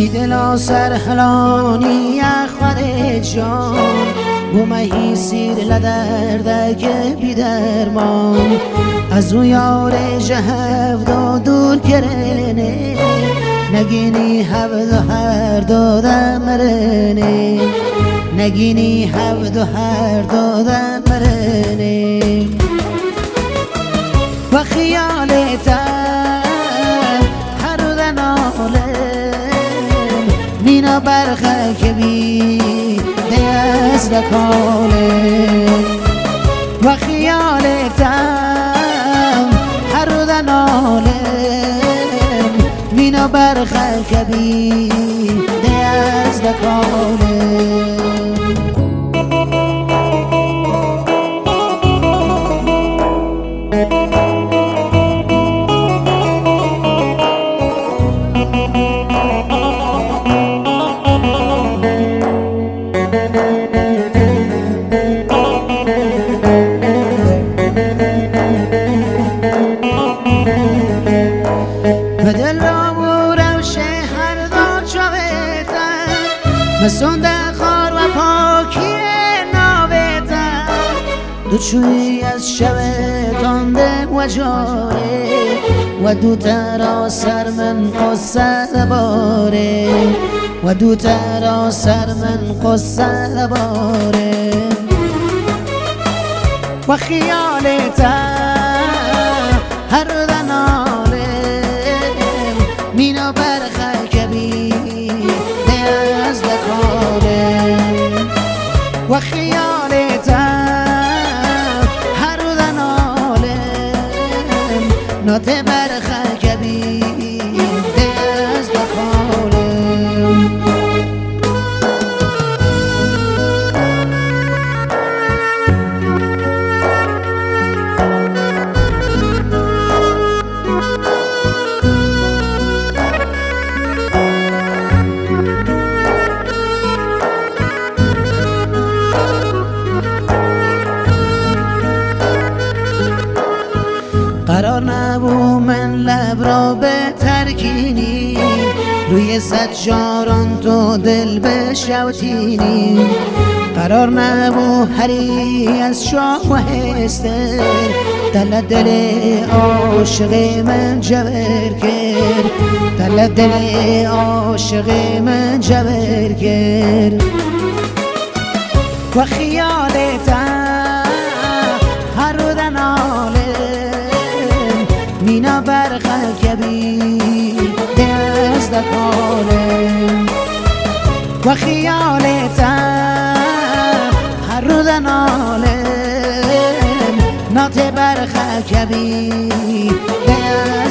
دلا سر هلانی اخوار جان بومهی سیر لدردک بی درمان از او یار جهف دور کرنه نگینی هفت و هر دادم مرنه نگینی هفت و هر دادم مرنه و خیالتم هر دنالم مینا برخه که بی دست دکالم و خیالتم هر دنالم مینا برخه که بی دست دکالم دل را بورم شهر دا چویتم مسون خار و پاکی ناویتم دو چوی از شویتانده و جاره و دو ترا سر من قصه باره و دو ترا سر من قصه باره و خیالتم هر دناله مینا برخه که بی دست دکاره و خیالتم هر دناله نات برخه که بی دست دکاره قرار نبو من لب را به ترکینی روی سجاران تو دل بشوتینی قرار نبو هری از شاه و هسته دل عاشق من جبر کرد دل عاشق من جبر کرد و خیالتم هر دناله مینا برخه که بی دست دکالم و خیالتم هر دنالم نات برخه که بی دست